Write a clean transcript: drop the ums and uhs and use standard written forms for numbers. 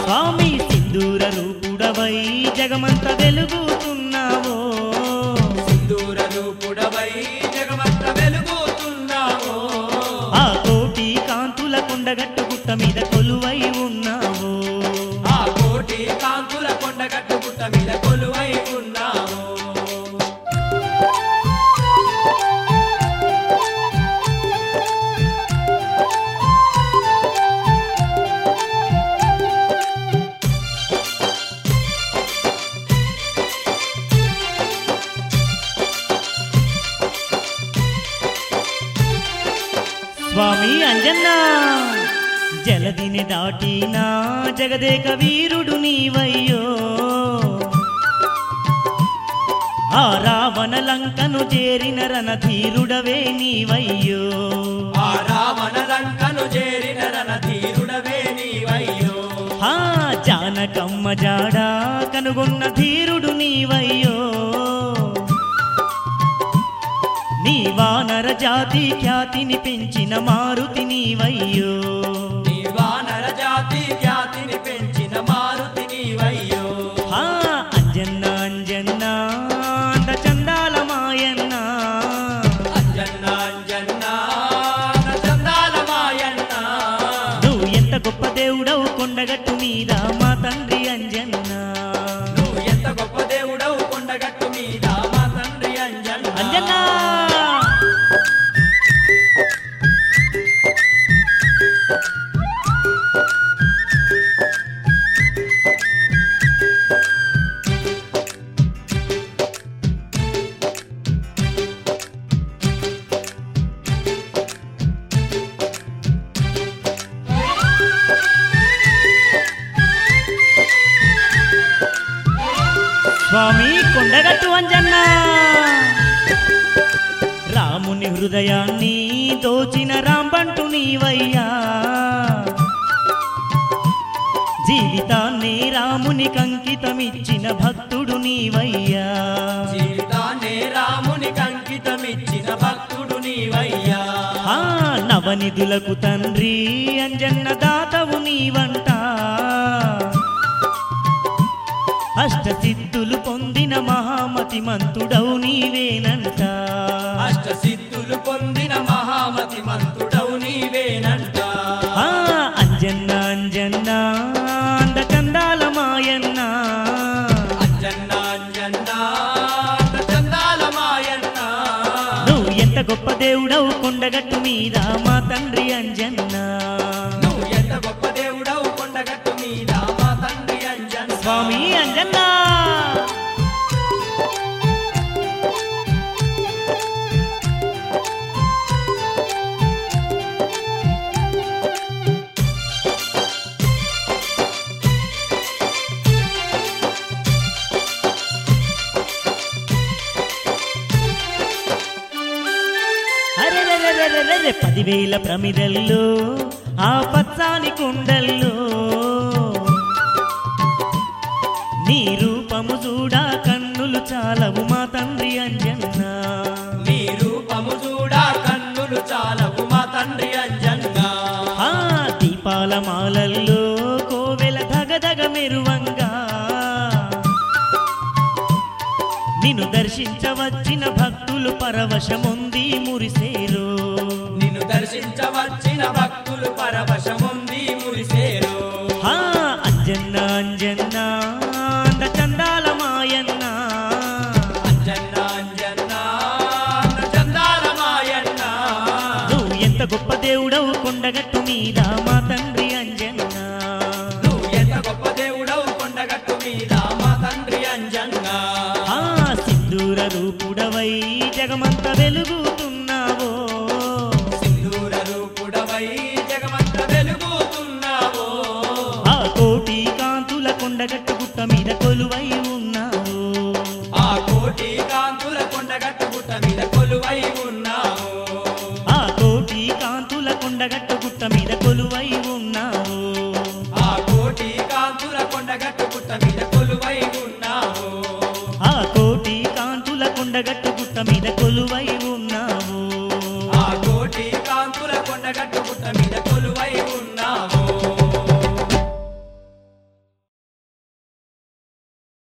స్వామి సింధూర రూపుడవై జగమంత వెలుగుతున్నావో సింధూర రూపుడవై జగమంత వెలుగుతున్నావో ఆ కోటి కాంతుల కొండగట్టు గుట్ట మీద కొలువై ఉన్నావో ఆ కోటి కాంతుల కొండగట్టు గుట్ట మీద కొలువై ఉన్నావో స్వామి అంజన్నా జలదిని దాటినా జగదేక వీరుడు నీవయ్యో ఆ రావణ లంకను చేరిన రణధీరుడవే నీవయ్యో ఆ రావణ లంకను చేరిన రణధీరుడవే నీవయ్యో ఆ జానకమ్మ జాడా కనుగొన్న ధీరుడు నీవయ్యో నీ వానర జాతి ఖ్యాతిని పెంచిన మారుతి నీవయ్యో నీ వానర జాతి ఖ్యాతిని పెంచిన మారుతి నీవయ్యో ఆ అంజన్న అంజన్న అంద చందాల మాయన్న అంజన్న అంజన్న చందాల మాయన్న నువ్వు ఎంత గొప్ప దేవుడవు కొండగట్టు మీద మా తండ్రి అంజన్న నువ్వు ఎంత గొప్ప దేవుడవు కొండగట్టు మీద మా తండ్రి అంజన్న అంజన్న స్వామి కొండగట్టు అంజన్న రాముని హృదయాన్ని దోచిన రాంబంటు నీవయ్యా జీవితాన్ని రాముని కంకితమిచ్చిన భక్తుడు నీవయ్యా జీవితాన్ని రాముని కంకితమిచ్చిన భక్తుడు నీవయ్యా ఆ నవనిధులకు తండ్రి అంజన్న దాతవు నీవంట అష్టసిద్ధులు పొందిన మహామతి మంతుడవు నీవేనంట అష్టసిద్ధులు పొందిన మహామతి మంతుడవు నీవేనంట ఆ అంజన్న అంజన్న అంద చందాల మాయన్న అంజన్న అంజన్న చందాల మాయన్న నువ్వు ఎంత గొప్ప దేవుడవు కొండగట్టు మీద మా తండ్రి అంజన్న నువ్వు ఎంత గొప్ప దేవుడవు కొండగట్టు మీద మా తండ్రి అంజన్న స్వామి అంజన్న అరెరెరెరెరెరె 10,000 ప్రమిదల్లో ఆ పచ్చాని కుండల్లో నీ రూపము చూడా కన్నులు చాలవు మా తండ్రి అంజన్న నీ రూపము చూడా కన్నులు చాలవు మా తండ్రి అంజన్న ఆ దీపాల మాలల్లో కోవెల ధగధగ మెరువంగా నిన్ను దర్శించవచ్చిన భక్తులు పరవశముంది మురిసేరు నిన్ను దర్శించవచ్చిన భక్తులు పరవశముంది మురిసేరు ఆ అంజన్న అంజన్న అంద చందాల మాయన్న అంజన్న అంజన్న చందాల మాయన్న నువ్వు ఎంత గొప్ప దేవుడవు కొండగట్టు మీద మా తండ్రి అంజన్న నువ్వు ఎంత గొప్ప దేవుడవు కొండగట్టు మీద మా తండ్రి అంజన్న ఆ సింధూర రూపుడవై జగమంత వెలుగుతున్నావో సింధూర రూపుడవై జగమంత వెలుగుతున్నావో ఆ కోటి కాంతుల కొండగట్టు గుట్ట మీద కొలువై ఉన్నావు ఆ కోటి కాంతుల కొండగట్టు గుట్ట మీద కొలువై ఉన్నావు ఆ కోటి కాంతుల కొండగట్టు గుట్ట మీద కొలువై ఉన్నావు ఆ కోటి కాంతుల కొండగట్టు